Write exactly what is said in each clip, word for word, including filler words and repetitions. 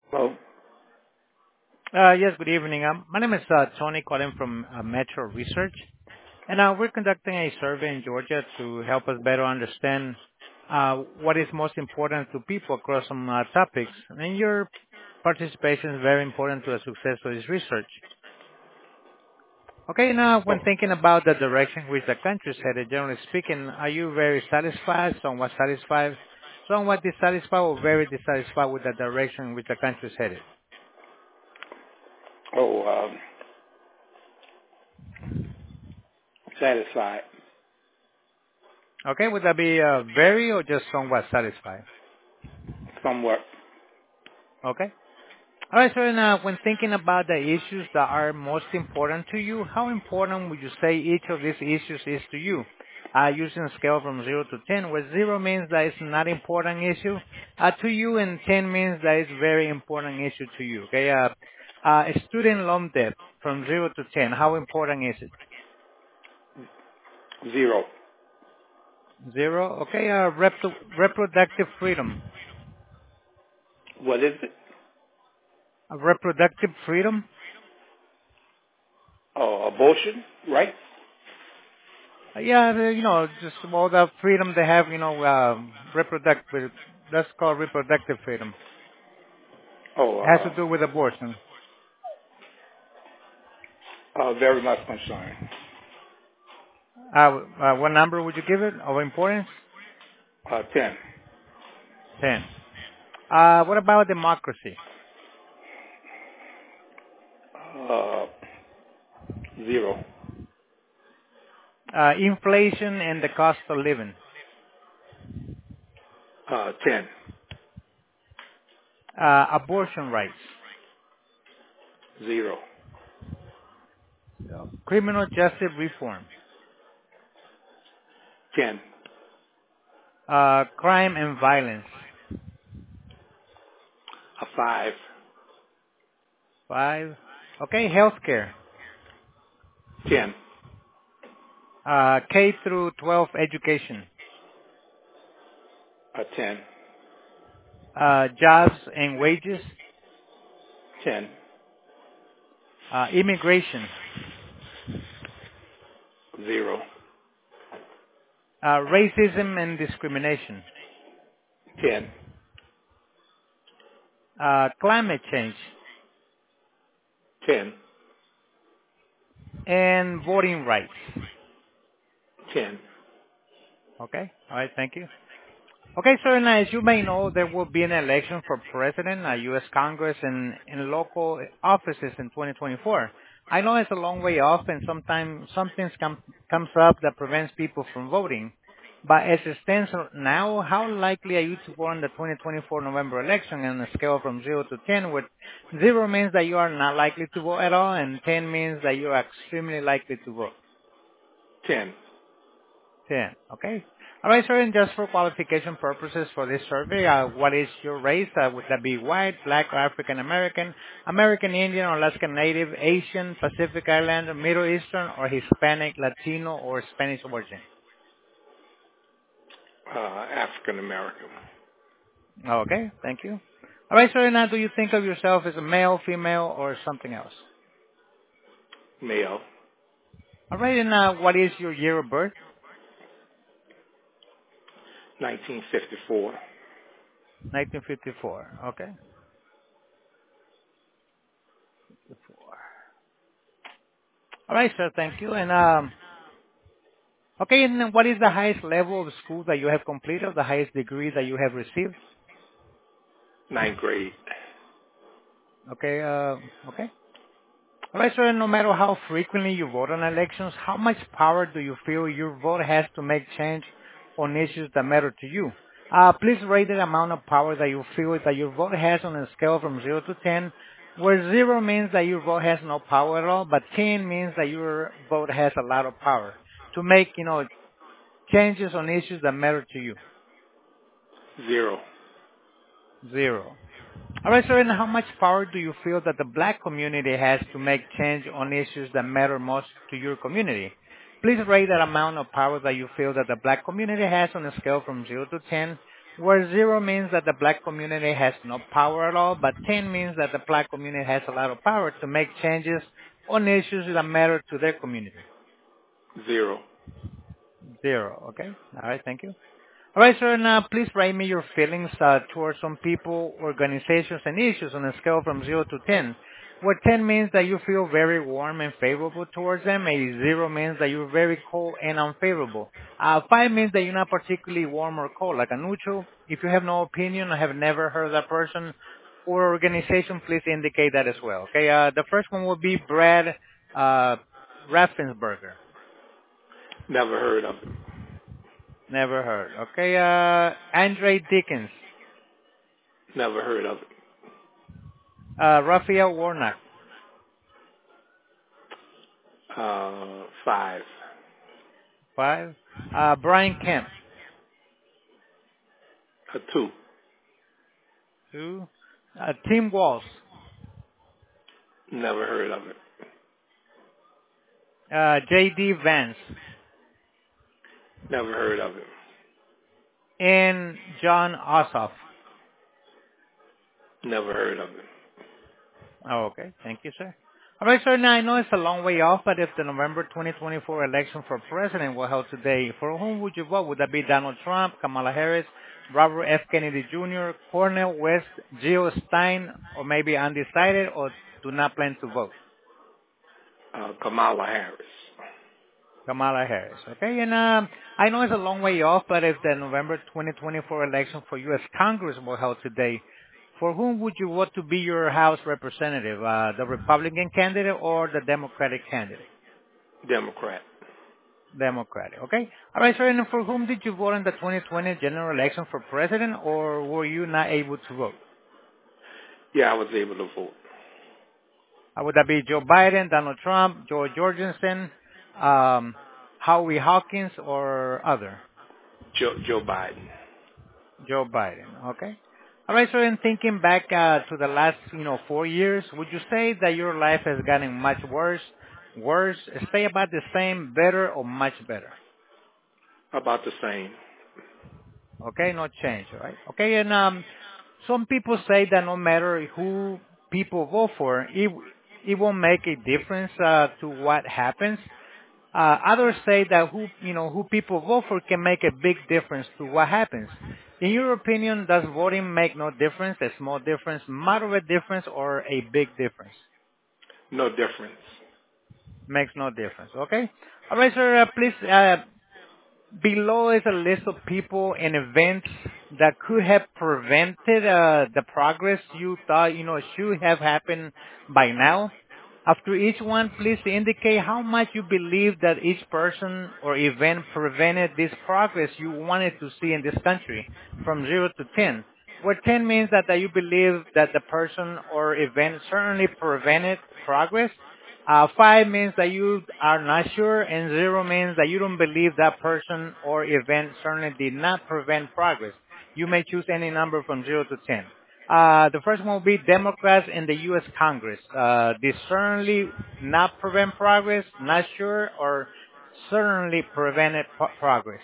Hello? Uh Yes, good evening. Um, My name is uh Tony calling from uh Metro Research, and uh we're conducting a survey in Georgia to help us better understand uh what is most important to people across some uh topics. And your participation is very important to the success of this research. Okay, now, Oh, when thinking about the direction which the country is headed, generally speaking, are you very satisfied, somewhat satisfied, somewhat dissatisfied, or very dissatisfied with the direction which the country is headed? oh, um, satisfied. Okay, would that be uh, very or just somewhat satisfied? Somewhat. Okay. All right, so now when thinking about the issues that are most important to you, how important would you say each of these issues is to you? Uh, using a scale from zero to ten, where zero means that it's not important issue uh, to you, and ten means that it's very important issue to you. Okay. Uh, uh, student loan debt from zero to ten, how important is it? Zero. Zero. Okay. Uh, repro- reproductive freedom. What is it? Uh, reproductive freedom. Oh, abortion, right? Uh, Yeah, the- you know, just all the freedom they have, you know, um, reproductive, that's called reproductive freedom. Oh, It has to uh, do with abortion. uh, very much concerned. Uh, uh, what number would you give it of importance? Uh, ten. ten. Uh, what about democracy? Uh, zero. Uh, inflation and the cost of living. Uh, ten. Uh, abortion rights. Zero. Criminal justice reform. Ten. Uh, crime and violence. A five. five. Okay, healthcare. Ten. Uh, K through twelve education. A ten. Uh, jobs and wages. Ten. Uh, immigration. Zero. Uh, racism and discrimination, Ten. uh, climate change, Ten. and voting rights. Ten. Okay? All right, thank you. Okay, so now, as you may know, there will be an election for president, a U S Congress, and, and local offices in twenty twenty-four. I know it's a long way off, and sometimes something come, comes up that prevents people from voting. But as it stands now, how likely are you to vote in the twenty twenty-four November election on a scale from zero to ten, where zero means that you are not likely to vote at all, and ten means that you are extremely likely to vote? Ten. ten. Okay. All right, sir. And just for qualification purposes for this survey, uh, what is your race? Uh, would that be white, black, or African American, American Indian, or Alaskan Native, Asian, Pacific Islander, Middle Eastern, or Hispanic, Latino, or Spanish origin? Uh, African American. Okay. Thank you. All right, sir. Now, do you think of yourself as a male, female, or something else? Male. All right. And uh, what is your year of birth? nineteen fifty-four. nineteen fifty-four. Okay. fifty-four. All right, sir. Thank you. And um, okay, and then what is the highest level of school that you have completed, the highest degree that you have received? Ninth grade. Okay, uh, okay. All right, sir, no matter how frequently you vote on elections, how much power do you feel your vote has to make change on issues that matter to you? Uh, please rate the amount of power that you feel that your vote has on a scale from zero to ten, where zero means that your vote has no power at all, but ten means that your vote has a lot of power to make, you know, changes on issues that matter to you. Zero. Zero. All right, sir, and how much power do you feel that the black community has to make change on issues that matter most to your community? Please rate that amount of power that you feel that the black community has on a scale from zero to ten, where zero means that the black community has no power at all, but ten means that the black community has a lot of power to make changes on issues that matter to their community. Zero. Zero. Okay. All right. Thank you. All right, sir. Now, please write me your feelings uh, towards some people, organizations, and issues on a scale from zero to ten, where ten means that you feel very warm and favorable towards them, a zero means that you're very cold and unfavorable. Uh, five means that you're not particularly warm or cold, like a neutral. If you have no opinion or have never heard of that person or organization, please indicate that as well. Okay. Uh, the first one will be Brad uh, Raffensperger. Never heard of it. Never heard. Okay. Uh, Andre Dickens. Never heard of it. Uh, Raphael Warnock. Uh, five. Five. Uh, Brian Kemp. A two. Two. Uh, Tim Walz. Never heard of it. Uh, J D Vance. Never heard of it. And John Ossoff. Never heard of it. Oh, okay. Thank you, sir. All right, sir. Now, I know it's a long way off, but if the November twenty twenty-four election for president were held today, for whom would you vote? Would that be Donald Trump, Kamala Harris, Robert F. Kennedy Junior, Cornel West, Jill Stein, or maybe undecided, or do not plan to vote? Uh, Kamala Harris. Kamala Harris. Okay, and um, I know it's a long way off, but if the November twenty twenty-four election for U S Congress were held today, for whom would you vote to be your House representative? Uh, the Republican candidate or the Democratic candidate? Democrat. Democratic. Okay. All right, sir. And for whom did you vote in the twenty twenty general election for president, or were you not able to vote? Yeah, I was able to vote. Uh, would that be Joe Biden, Donald Trump, Joe Jorgensen, um, Howie Hawkins, or other? Joe, Joe Biden. Joe Biden. Okay. All right, so in thinking back uh, to the last, you know, four years, would you say that your life has gotten much worse, worse, stay about the same, better, or much better? About the same. Okay, no change, all right? Okay, and um, some people say that no matter who people vote for, it it won't make a difference uh, to what happens. Uh, others say that who you know who people vote for can make a big difference to what happens. In your opinion, does voting make no difference, a small difference, moderate difference, or a big difference? No difference. Makes no difference. Okay. All right, sir. Uh, please. Uh, below is a list of people and events that could have prevented uh, the progress you thought you know should have happened by now. After each one, please indicate how much you believe that each person or event prevented this progress you wanted to see in this country, from zero to ten. Where ten means that, that you believe that the person or event certainly prevented progress. Uh, five means that you are not sure, and zero means that you don't believe that person or event certainly did not prevent progress. You may choose any number from zero to ten. Uh, the first one will be Democrats in the U S Congress. Uh, they certainly not prevent progress, not sure, or certainly prevented pro- progress.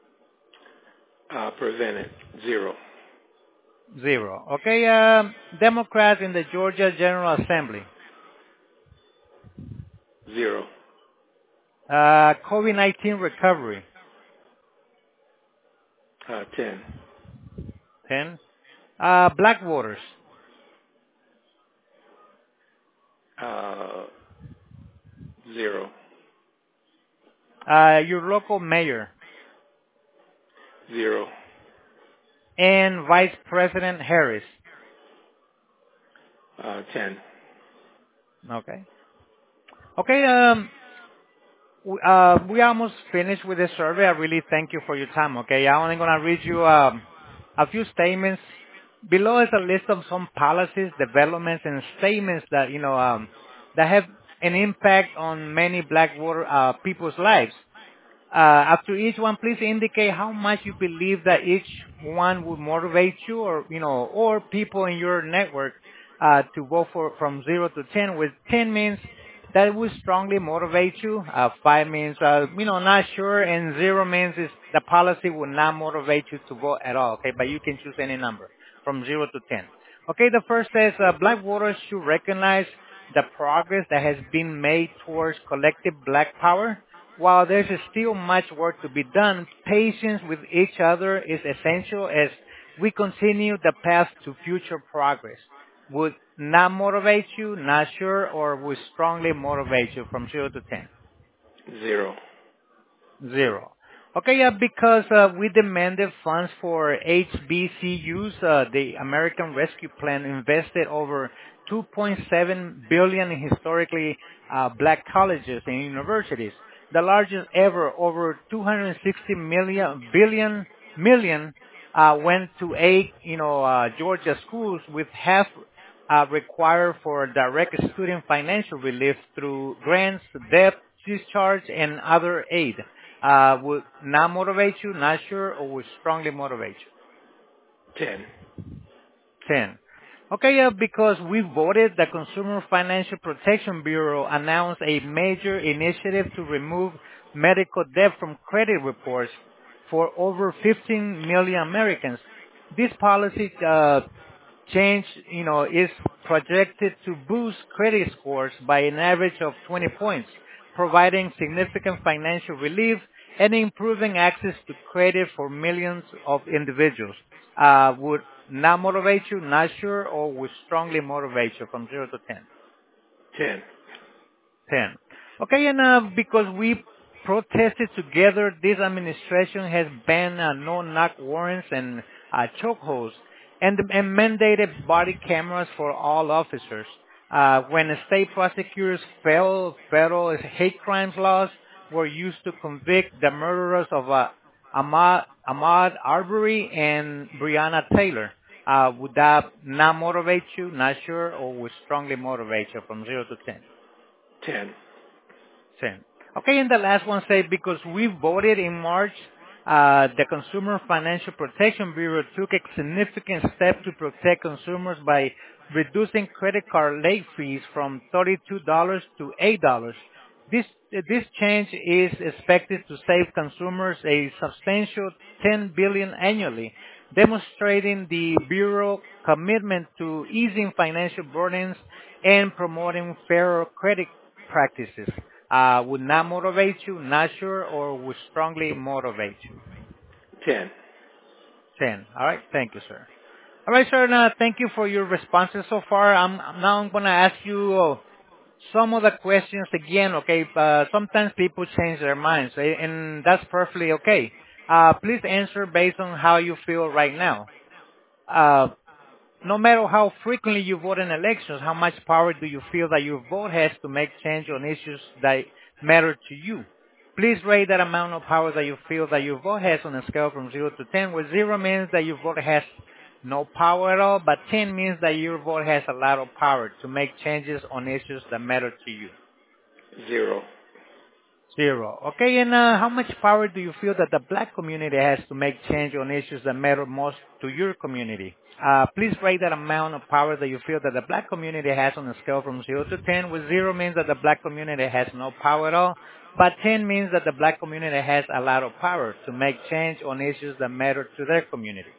Uh, prevented. Zero. Zero. Okay, um, Democrats in the Georgia General Assembly. Zero. Uh, COVID nineteen recovery. Uh, ten. ten. Uh, black voters. Uh, zero. Uh, your local mayor. Zero. And Vice President Harris. Uh, ten. Okay. Okay, um, w- uh, we almost finished with the survey. I really thank you for your time, okay? I'm only going to read you um, a few statements. Below is a list of some policies, developments, and statements that, you know, um, that have an impact on many black voter, uh, people's lives. Uh, after each one, please indicate how much you believe that each one would motivate you, or you know, or people in your network uh, to vote for from zero to ten. With ten means that will strongly motivate you. Uh, five means, uh, you know, not sure, and zero means is the policy will not motivate you to vote at all. Okay, but you can choose any number from zero to ten. Okay, the first says uh, black voters should recognize the progress that has been made towards collective black power. While there's still much work to be done, patience with each other is essential as we continue the path to future progress. Would not motivate you, not sure, or would strongly motivate you from zero to ten? Zero. Zero. Okay, yeah, because uh, we demanded funds for H B C Us. Uh, the American Rescue Plan invested over two point seven billion dollars in historically uh, black colleges and universities, the largest ever. Over two hundred sixty million billion million uh, went to eight, you know, uh, Georgia schools, with half uh, required for direct student financial relief through grants, debt discharge, and other aid. Uh, would not motivate you, not sure, or would strongly motivate you? Ten. ten. Okay, uh, because we voted, the Consumer Financial Protection Bureau announced a major initiative to remove medical debt from credit reports for over fifteen million Americans. This policy uh, change, you know, is projected to boost credit scores by an average of twenty points, providing significant financial relief and improving access to credit for millions of individuals. Uh, would not motivate you, not sure, or would strongly motivate you from zero to ten? Ten. ten. Okay, and uh, because we protested together, this administration has banned uh, no-knock warrants and uh, chokeholds and, and mandated body cameras for all officers. Uh, when state prosecutors failed, federal hate crimes laws were used to convict the murderers of uh, Ahmad, Ahmad Arbery and Breonna Taylor. Uh, would that not motivate you, not sure, or would strongly motivate you from zero to ten? Ten. ten. Okay, and the last one say, because we voted in March, uh, the Consumer Financial Protection Bureau took a significant step to protect consumers by reducing credit card late fees from thirty-two dollars to eight dollars. This, this change is expected to save consumers a substantial ten billion dollars annually, demonstrating the Bureau commitment to easing financial burdens and promoting fairer credit practices. Uh, would not motivate you, not sure, or would strongly motivate you? Ten. ten. All right. Thank you, sir. All right, sir. Now, thank you for your responses so far. I'm, now I'm going to ask you uh, some of the questions again, okay? Uh, sometimes people change their minds, eh, and that's perfectly okay. Uh, please answer based on how you feel right now. Uh, No matter how frequently you vote in elections, how much power do you feel that your vote has to make change on issues that matter to you? Please rate that amount of power that you feel that your vote has on a scale from zero to ten, where zero means that your vote has no power at all, but ten means that your vote has a lot of power to make changes on issues that matter to you. Zero. Zero. Okay, and uh, how much power do you feel that the black community has to make change on issues that matter most to your community? Uh, please rate that amount of power that you feel that the black community has on a scale from zero to ten, where zero means that the black community has no power at all, but ten means that the black community has a lot of power to make change on issues that matter to their community.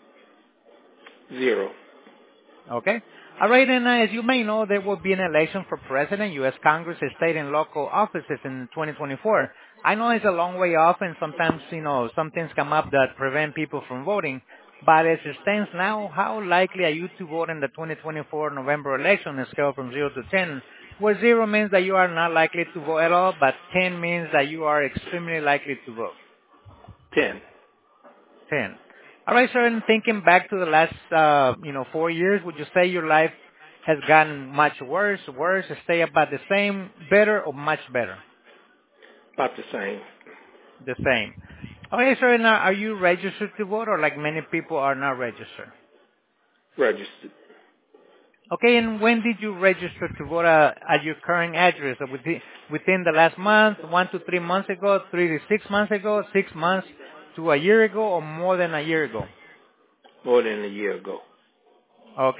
Zero. Okay. All right, and uh, as you may know, there will be an election for president, U S Congress, state and local offices in twenty twenty-four. I know it's a long way off, and sometimes, you know, some things come up that prevent people from voting. But as it stands now, how likely are you to vote in the twenty twenty-four November election on a scale from zero to ten, where zero means that you are not likely to vote at all, but ten means that you are extremely likely to vote? Ten. ten. All right, sir, and thinking back to the last, uh, you know, four years, would you say your life has gotten much worse, worse, stay about the same, better, or much better? About the same. The same. Okay, sir, now are you registered to vote, or like many people are not registered? Registered. Okay, and when did you register to vote uh, at your current address? Uh, Within, within the last month, one to three months ago, three to six months ago, six months to a year ago, or more than a year ago? More than a year ago. Okay.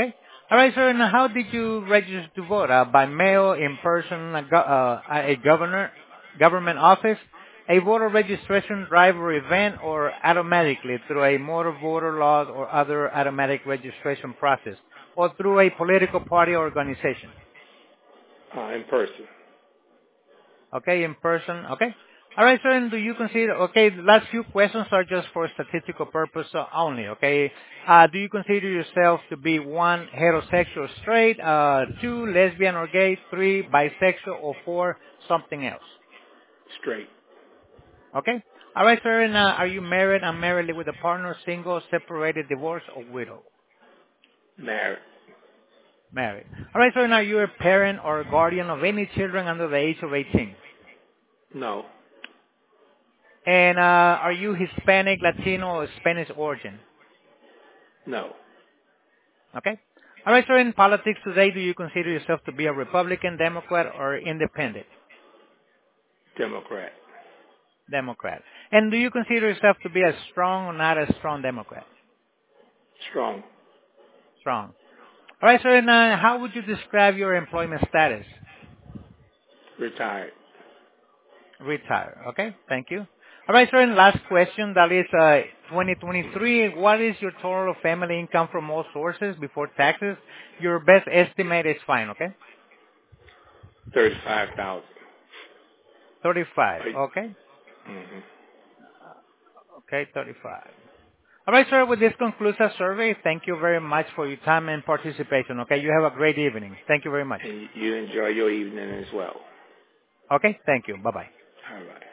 All right, sir. And how did you register to vote? Uh, by mail, in person, a, go- uh, a governor, government office, a voter registration drive or event, or automatically through a motor voter laws or other automatic registration process, or through a political party or organization? Uh, in person. Okay, in person. Okay. All right, sir. And do you consider, okay, the last few questions are just for statistical purpose uh, only, okay? Uh, do you consider yourself to be one, heterosexual straight, uh, two, lesbian or gay, three, bisexual, or four, something else? Straight. Okay. All right, sir. And uh, are you married, unmarried, with a partner, single, separated, divorced, or widow? Married. Married. All right, sir. And are you a parent or guardian of any children under the age of eighteen? No. And uh, are you Hispanic, Latino, or Spanish origin? No. Okay. All right, sir. In politics today, do you consider yourself to be a Republican, Democrat, or independent? Democrat. Democrat. And do you consider yourself to be a strong or not a strong Democrat? Strong. Strong. All right, sir. And uh, how would you describe your employment status? Retired. Retired. Okay. Thank you. All right, sir. And last question. That is uh, twenty twenty-three. What is your total family income from all sources before taxes? Your best estimate is fine. Okay. Thirty-five thousand. thirty-five. Okay. Mm-hmm. Okay. thirty-five. All right, sir. Well, this concludes our survey. Thank you very much for your time and participation. Okay. You have a great evening. Thank you very much. And you enjoy your evening as well. Okay. Thank you. Bye-bye. All right.